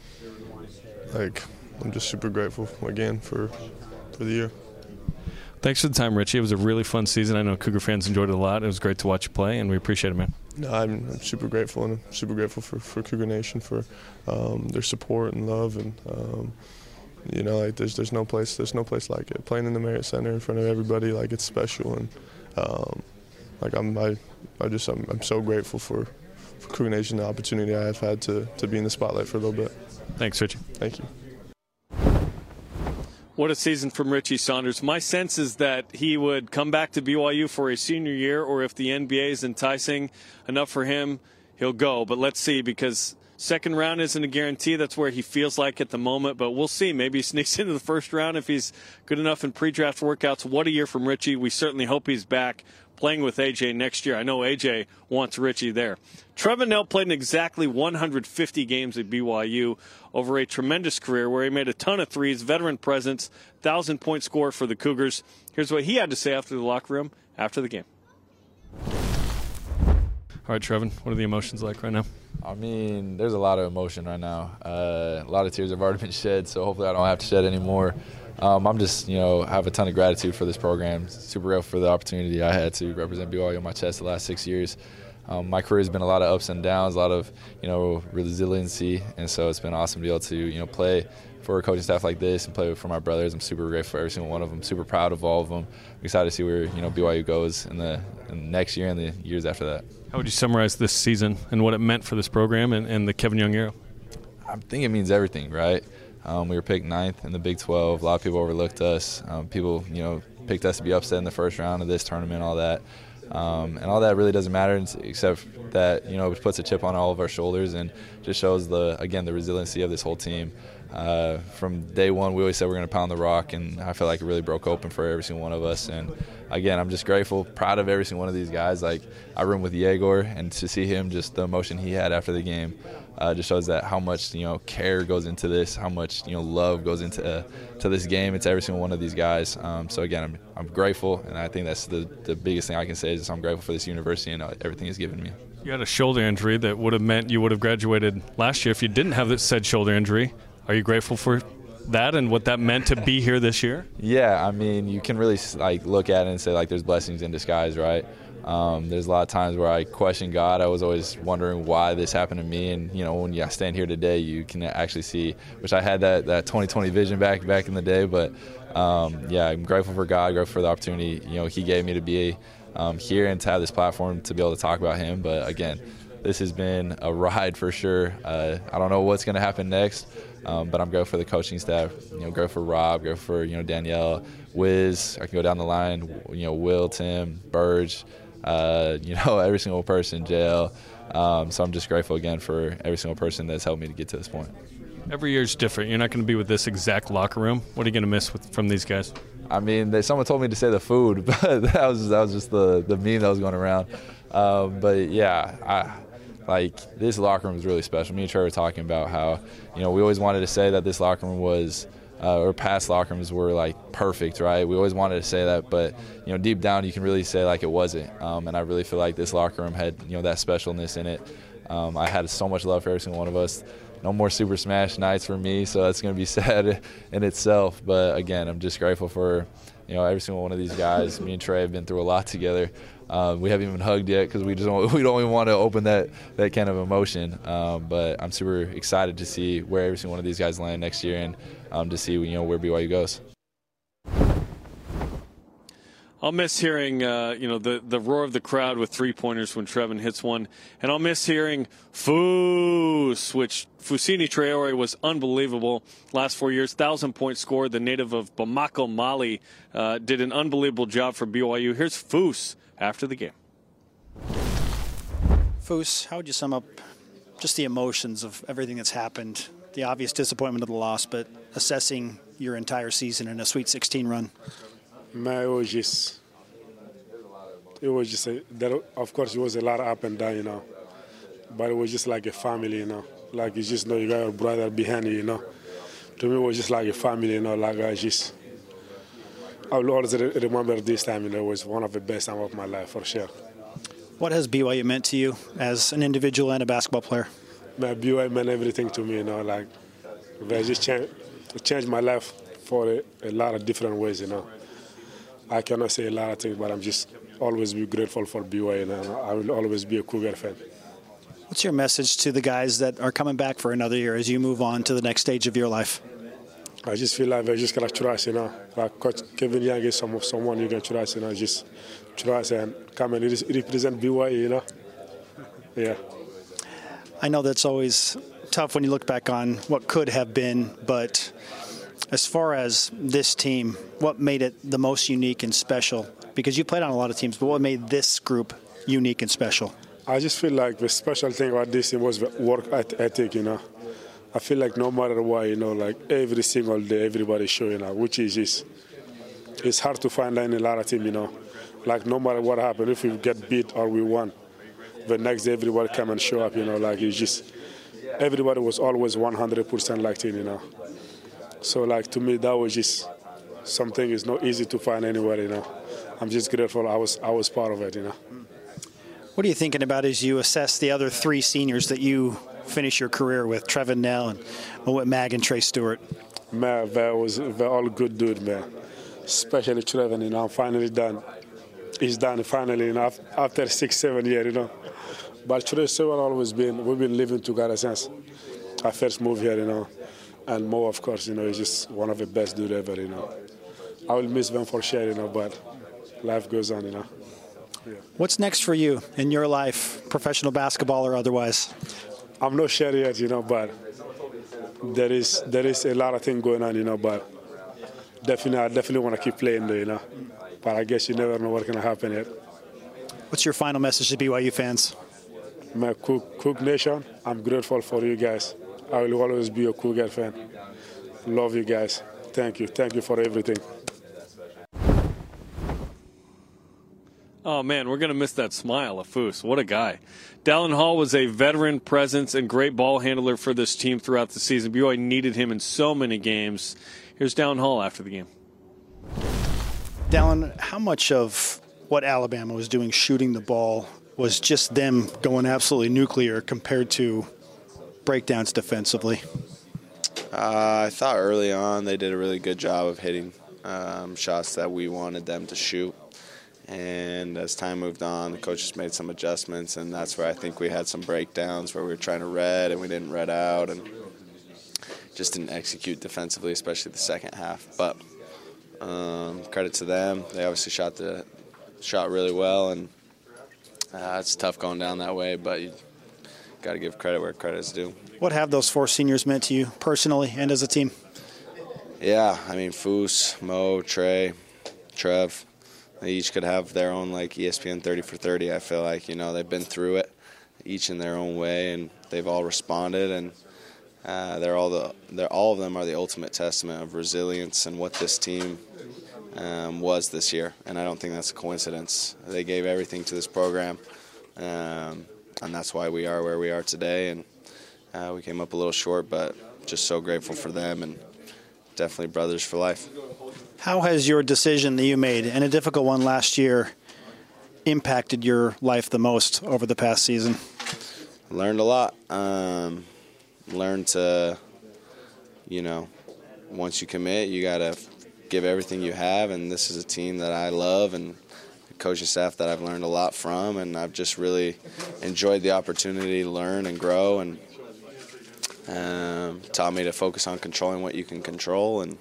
like I'm just super grateful again for for the year. Thanks for the time, Richie. It was a really fun season. I know Cougar fans enjoyed it a lot. It was great to watch you play, and we appreciate it, man. No, I'm, I'm super grateful, and I'm super grateful for, for Cougar Nation for um, their support and love, and um, you know, like there's there's no place there's no place like it. Playing in the Marriott Center in front of everybody, like it's special, and um, like I'm I, I just I'm, I'm so grateful for, for Cougar Nation, the opportunity I have had to to be in the spotlight for a little bit. Thanks, Richie. Thank you. What a season from Richie Saunders. My sense is that he would come back to B Y U for a senior year, or if the N B A is enticing enough for him, he'll go. But let's see, because second round isn't a guarantee. That's where he feels like at the moment. But we'll see. Maybe he sneaks into the first round if he's good enough in pre-draft workouts. What a year from Richie. We certainly hope he's back playing with A J next year. I know A J wants Richie there. Trevin Knell played in exactly one hundred fifty games at B Y U over a tremendous career where he made a ton of threes, veteran presence, one thousand point score for the Cougars. Here's what he had to say after the locker room after the game. All right, Trevin, what are the emotions like right now? I mean, there's a lot of emotion right now. Uh, a lot of tears have already been shed, so hopefully I don't have to shed any more. Um, I'm just, you know, have a ton of gratitude for this program. Super grateful for the opportunity I had to represent B Y U on my chest the last six years. Um, my career has been a lot of ups and downs, a lot of, you know, resiliency, and so it's been awesome to be able to, you know, play for a coaching staff like this and play for my brothers. I'm super grateful for every single one of them. Super proud of all of them. I'm excited to see where, you know, B Y U goes in the, in the next year and the years after that. How would you summarize this season and what it meant for this program and, and the Kevin Young era? I think it means everything, right? Um, we were picked ninth in the Big twelve. A lot of people overlooked us. Um, people, you know, picked us to be upset in the first round of this tournament, all that. Um, and all that really doesn't matter except that, you know, it puts a chip on all of our shoulders and just shows, the again, the resiliency of this whole team. Uh, from day one, we always said we're going to pound the rock, and I feel like it really broke open for every single one of us. And, again, I'm just grateful, proud of every single one of these guys. Like, I room with Yegor, and to see him, just the emotion he had after the game, uh, just shows that how much, you know, care goes into this, how much, you know, love goes into uh, to this game. It's every single one of these guys. Um, so, again, I'm, I'm grateful, and I think that's the, the biggest thing I can say is I'm grateful for this university and everything it's given me. You had a shoulder injury that would have meant you would have graduated last year if you didn't have this said shoulder injury. Are you grateful for that and what that meant to be here this year? Yeah, I mean, you can really like look at it and say like there's blessings in disguise, right? Um, there's a lot of times where I question God. I was always wondering why this happened to me, and you know, when you stand here today, you can actually see. Which I had that that twenty twenty vision back back in the day, but um, yeah, I'm grateful for God, grateful for the opportunity you know He gave me to be um, here and to have this platform to be able to talk about Him. But again, this has been a ride for sure. Uh, I don't know what's going to happen next. Um, but I'm grateful for the coaching staff, you know, grateful for Rob, grateful for, you know, Danielle, Wiz, I can go down the line, you know, Will, Tim, Burge, uh, you know, every single person, J L. Um, so I'm just grateful again for every single person that's helped me to get to this point. Every year is different. You're not going to be with this exact locker room. What are you going to miss with, from these guys? I mean, they, someone told me to say the food, but that was that was just the, the meme that was going around. Um, but, yeah, I – Like, this locker room is really special. Me and Trey were talking about how, you know, we always wanted to say that this locker room was, uh, or past locker rooms were, like, perfect, right? We always wanted to say that, but, you know, deep down you can really say, like, it wasn't. Um, and I really feel like this locker room had, you know, that specialness in it. Um, I had so much love for every single one of us. No more Super Smash nights for me, so that's going to be sad in itself. But, again, I'm just grateful for, you know, every single one of these guys. Me and Trey have been through a lot together. Uh, we haven't even hugged yet because we just don't, we don't even want to open that, that kind of emotion. Um, but I'm super excited to see where every single one of these guys land next year and um, to see you know where B Y U goes. I'll miss hearing uh, you know the, the roar of the crowd with three pointers when Trevin hits one, and I'll miss hearing Foos, which Fousseyni Traore was unbelievable last four years, thousand point scorer. The native of Bamako, Mali, uh, did an unbelievable job for B Y U. Here's Foos after the game. Foos, how would you sum up just the emotions of everything that's happened? The obvious disappointment of the loss, but assessing your entire season in a Sweet sixteen run. Man, it was just, it was just, a, that, of course, it was a lot of up and down, you know. But it was just like a family, you know. Like you just know you got your brother behind you, you know. To me, it was just like a family, you know. Like I just, I will always remember this time, you know. It was one of the best times of my life, for sure. What has B Y U meant to you as an individual and a basketball player? Man, B Y U meant everything to me, you know. Like, they just changed, it changed my life for a, a lot of different ways, you know. I cannot say a lot of things, but I'm just always be grateful for B Y U, and I will always be a Cougar fan. What's your message to the guys that are coming back for another year as you move on to the next stage of your life? I just feel like they just gotta trust, you know. Like Coach Kevin Young is some, someone you can trust, you know. Just trust and come and represent B Y U, you know. Yeah. I know that's always tough when you look back on what could have been, but as far as this team, what made it the most unique and special? Because you played on a lot of teams, but what made this group unique and special? I just feel like the special thing about this team was work ethic, you know. I feel like no matter what, you know, like every single day, everybody showing up, which is just, it's hard to find that in a lot of teams, you know. Like no matter what happens, if we get beat or we won, the next day everybody come and show up, you know, like it's just, everybody was always one hundred percent like team, you know. So, like, to me, that was just something is not easy to find anywhere, you know. I'm just grateful I was I was part of it, you know. What are you thinking about as you assess the other three seniors that you finish your career with, Trevin Knell and Mawot Mag and Trey Stewart? Man, that was they're all good dude, man. Especially Trevin, you know, I'm finally done. He's done finally, you know, after six, seven years, you know. But Trey Stewart always been, we've been living together since I first moved here, you know. And Mo, of course, you know, he's just one of the best dude ever, you know. I will miss them for sure, you know, but life goes on, you know. Yeah. What's next for you in your life, professional basketball or otherwise? I'm not sure yet, you know, but there is there is a lot of things going on, you know, but definitely I definitely want to keep playing there, you know. But I guess you never know what's going to happen yet. What's your final message to B Y U fans? My Cook, Cook Nation, I'm grateful for you guys. I will always be a Cougar fan. Love you guys. Thank you. Thank you for everything. Oh, man, we're going to miss that smile of Foose. What a guy. Dallin Hall was a veteran presence and great ball handler for this team throughout the season. B Y U needed him in so many games. Here's Dallin Hall after the game. Dallin, how much of what Alabama was doing shooting the ball was just them going absolutely nuclear compared to breakdowns defensively? Uh, I thought early on they did a really good job of hitting um, shots that we wanted them to shoot. And as time moved on, the coaches made some adjustments, and that's where I think we had some breakdowns where we were trying to red and we didn't red out and just didn't execute defensively, especially the second half. But um, credit to them. They obviously shot the shot really well, and uh, it's tough going down that way, but you got to give credit where credit is due. What have those four seniors meant to you personally and as a team? Yeah, I mean, Foose, Mo, Trey, Trev. They each could have their own, like, E S P N thirty for thirty, I feel like. You know, they've been through it, each in their own way, and they've all responded. And uh, they're all the, they're all of them are the ultimate testament of resilience and what this team um, was this year. And I don't think that's a coincidence. They gave everything to this program, um, and that's why we are where we are today. And uh, we came up a little short, but just so grateful for them, and definitely brothers for life. How has your decision that you made, and a difficult one last year, impacted your life the most over the past season? Learned a lot. Um, learned to, you know, once you commit, you got to give everything you have, and this is a team that I love and a coaching staff that I've learned a lot from, and I've just really enjoyed the opportunity to learn and grow, and um, taught me to focus on controlling what you can control, and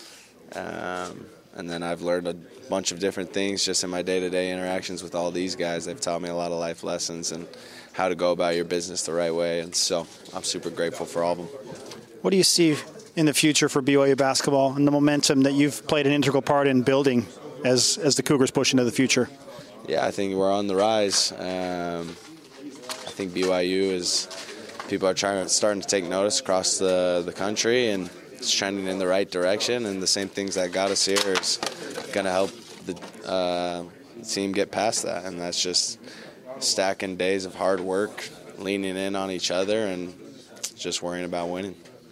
Um, and then I've learned a bunch of different things just in my day-to-day interactions with all these guys. They've taught me a lot of life lessons and how to go about your business the right way. And so I'm super grateful for all of them. What do you see in the future for B Y U basketball and the momentum that you've played an integral part in building as, as the Cougars push into the future? Yeah, I think we're on the rise. Um, I think B Y U is – people are trying to, starting to take notice across the, the country, and it's trending in the right direction, and the same things that got us here is going to help the uh, team get past that, and that's just stacking days of hard work, leaning in on each other, and just worrying about winning.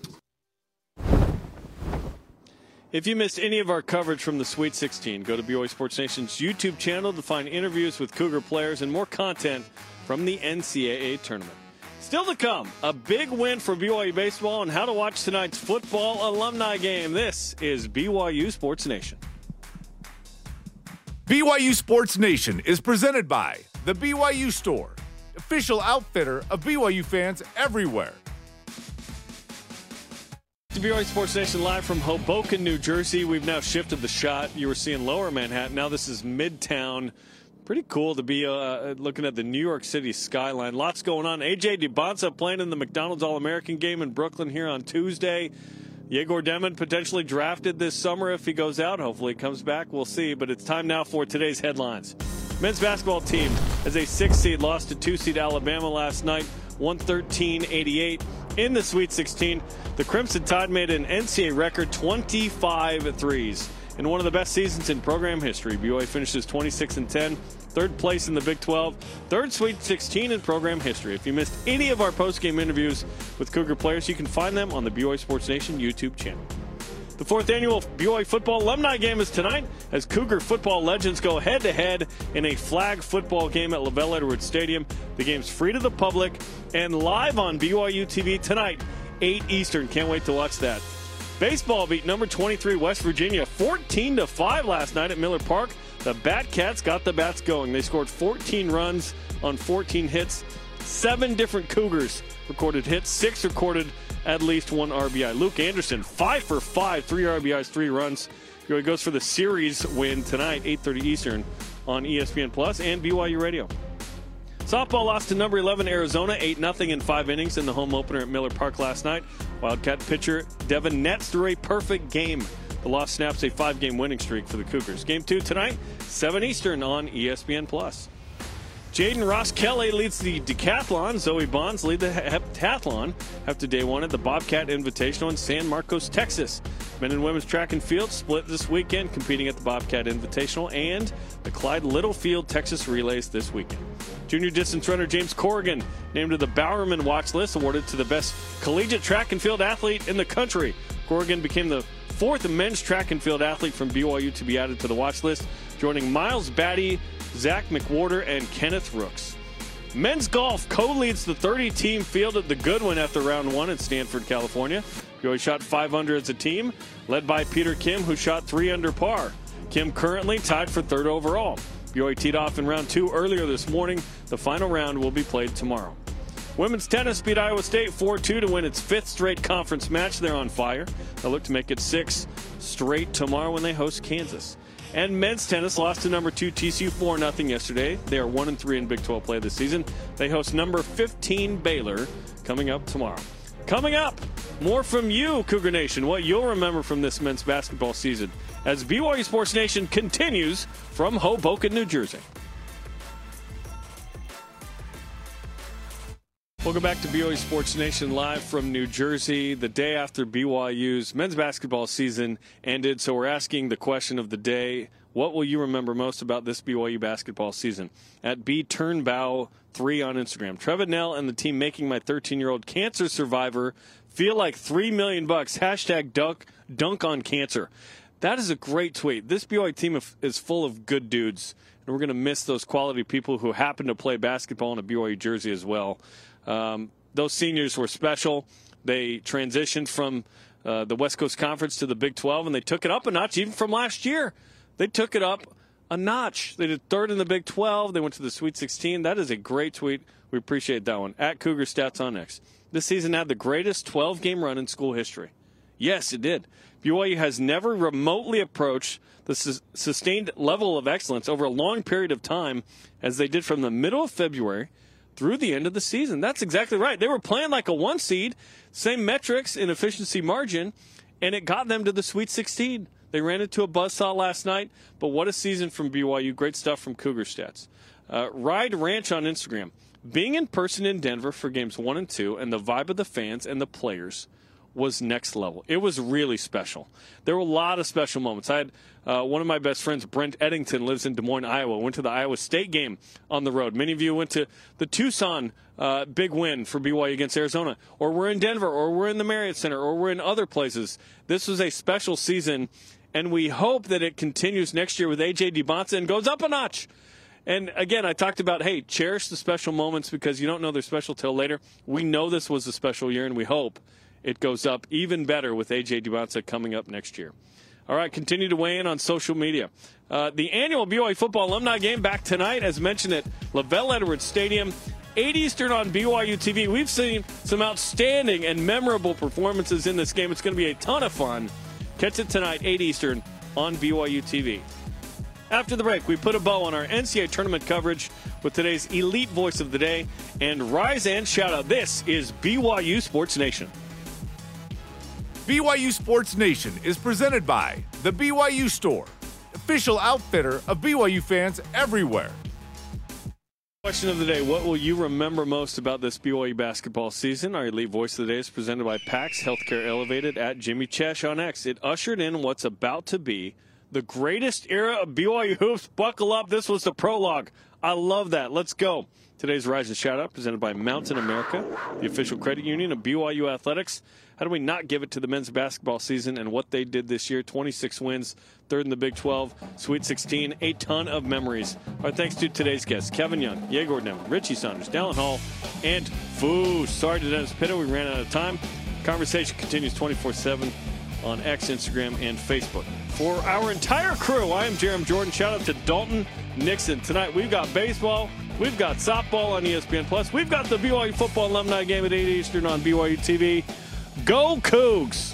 If you missed any of our coverage from the Sweet sixteen, go to B Y U Sports Nation's YouTube channel to find interviews with Cougar players and more content from the N C double A tournament. Still to come, a big win for B Y U baseball and how to watch tonight's football alumni game. This is B Y U Sports Nation. B Y U Sports Nation is presented by the B Y U Store, official outfitter of B Y U fans everywhere. To B Y U Sports Nation live from Hoboken, New Jersey. We've now shifted the shot. You were seeing Lower Manhattan. Now this is Midtown. Pretty cool to be uh, looking at the New York City skyline. Lots going on. A J DeBonsa playing in the McDonald's All-American game in Brooklyn here on Tuesday. Yegor Demon potentially drafted this summer if he goes out. Hopefully he comes back. We'll see. But it's time now for today's headlines. Men's basketball team as a six seed lost to two seed Alabama last night, one thirteen eighty-eight. In the Sweet sixteen, the Crimson Tide made an N C double A record twenty-five threes. In one of the best seasons in program history, B Y U finishes twenty-six and ten, third place in the Big twelve, third Sweet sixteen in program history. If you missed any of our post-game interviews with Cougar players, you can find them on the B Y U Sports Nation YouTube channel. The fourth annual B Y U football alumni game is tonight as Cougar football legends go head-to-head in a flag football game at LaVell Edwards Stadium. The game's free to the public and live on B Y U T V tonight, eight Eastern. Can't wait to watch that. Baseball beat number twenty-three West Virginia fourteen to five last night at Miller Park. The Batcats got the bats going. They scored fourteen runs on fourteen hits. Seven different Cougars recorded hits. Six recorded at least one R B I. Luke Anderson, five for five, three R B Is, three runs. He goes for the series win tonight, eight thirty Eastern on E S P N Plus and B Y U Radio. Softball lost to number eleven Arizona, eight nothing in five innings in the home opener at Miller Park last night. Wildcat pitcher Devin Netz threw a perfect game. The loss snaps a five-game winning streak for the Cougars. Game two tonight, seven Eastern on E S P N Plus. Jaden Ross Kelly leads the decathlon. Zoe Bonds lead the heptathlon after day one at the Bobcat Invitational in San Marcos, Texas. Men and women's track and field split this weekend, competing at the Bobcat Invitational and the Clyde Littlefield Texas Relays this weekend. Junior distance runner James Corrigan named to the Bowerman Watch List, awarded to the best collegiate track and field athlete in the country. Corrigan became the fourth men's track and field athlete from B Y U to be added to the watch list, joining Miles Batty, Zach McWhorter, and Kenneth Rooks. Men's golf co-leads the thirty-team field at the Goodwin after round one in Stanford, California. B Y U shot five under as a team, led by Peter Kim, who shot three under par. Kim currently tied for third overall. B Y U teed off in round two earlier this morning. The final round will be played tomorrow. Women's tennis beat Iowa State four two to win its fifth straight conference match. They're on fire. They'll look to make it six straight tomorrow when they host Kansas. And men's tennis lost to number two T C U four nothing yesterday. They are one and three in Big twelve play this season. They host number fifteen Baylor coming up tomorrow. Coming up, more from you, Cougar Nation, what you'll remember from this men's basketball season as B Y U Sports Nation continues from Hoboken, New Jersey. Welcome back to B Y U Sports Nation live from New Jersey, the day after B Y U's men's basketball season ended. So we're asking the question of the day, what will you remember most about this B Y U basketball season? At B Turnbow three on Instagram. Trevor Nell and the team making my thirteen-year-old cancer survivor feel like three million bucks. Hashtag dunk, dunk on cancer. That is a great tweet. This B Y U team is full of good dudes, and we're going to miss those quality people who happen to play basketball in a B Y U jersey as well. Um, those seniors were special. They transitioned from uh, the West Coast Conference to the Big twelve, and they took it up a notch even from last year. They took it up a notch. They did third in the Big twelve. They went to the Sweet sixteen. That is a great tweet. We appreciate that one. At Cougar Stats on X. This season had the greatest twelve-game run in school history. Yes, it did. B Y U has never remotely approached the su- sustained level of excellence over a long period of time as they did from the middle of February through the end of the season. That's exactly right. They were playing like a one seed, same metrics in efficiency margin, and it got them to the Sweet sixteen. They ran into a buzzsaw last night, but what a season from B Y U. Great stuff from Cougar Stats. Uh, Ride Ranch on Instagram. Being in person in Denver for games one and two and the vibe of the fans and the players was next level. It was really special. There were a lot of special moments. I had uh, one of my best friends, Brent Eddington, lives in Des Moines, Iowa, went to the Iowa State game on the road. Many of you went to the Tucson uh, big win for B Y U against Arizona, or we're in Denver, or we're in the Marriott Center, or we're in other places. This was a special season, and we hope that it continues next year with A J DeBonta and goes up a notch. And again, I talked about, hey, cherish the special moments because you don't know they're special till later. We know this was a special year, and we hope it goes up even better with A J DeBonta coming up next year. All right, continue to weigh in on social media. Uh, the annual B Y U football alumni game back tonight, as mentioned at LaVell Edwards Stadium, eight Eastern on B Y U T V. We've seen some outstanding and memorable performances in this game. It's going to be a ton of fun. Catch it tonight, eight Eastern on B Y U T V. After the break, we put a bow on our N C double A tournament coverage with today's elite voice of the day and Rise and Shout Out. This is B Y U Sports Nation. B Y U Sports Nation is presented by The B Y U Store, official outfitter of B Y U fans everywhere. Question of the day, what will you remember most about this B Y U basketball season? Our elite voice of the day is presented by PAX Healthcare Elevated at Jimmy Chesh on X. It ushered in what's about to be the greatest era of B Y U hoops. Buckle up. This was the prologue. I love that. Let's go. Today's Rise and Shout Out presented by Mountain America, the official credit union of B Y U Athletics. How do we not give it to the men's basketball season and what they did this year? twenty-six wins, third in the Big twelve, Sweet sixteen, a ton of memories. Our thanks to today's guests, Kevin Young, Yegor Nemeth, Richie Saunders, Dallin Hall, and Foo. Sorry to Dennis Pitta, we ran out of time. Conversation continues twenty-four seven on X, Instagram, and Facebook. For our entire crew, I am Jerem Jordan. Shout out to Dalton Nixon. Tonight we've got baseball, we've got softball on E S P N Plus, we've got the B Y U football alumni game at eight Eastern on B Y U T V. Go Cougs!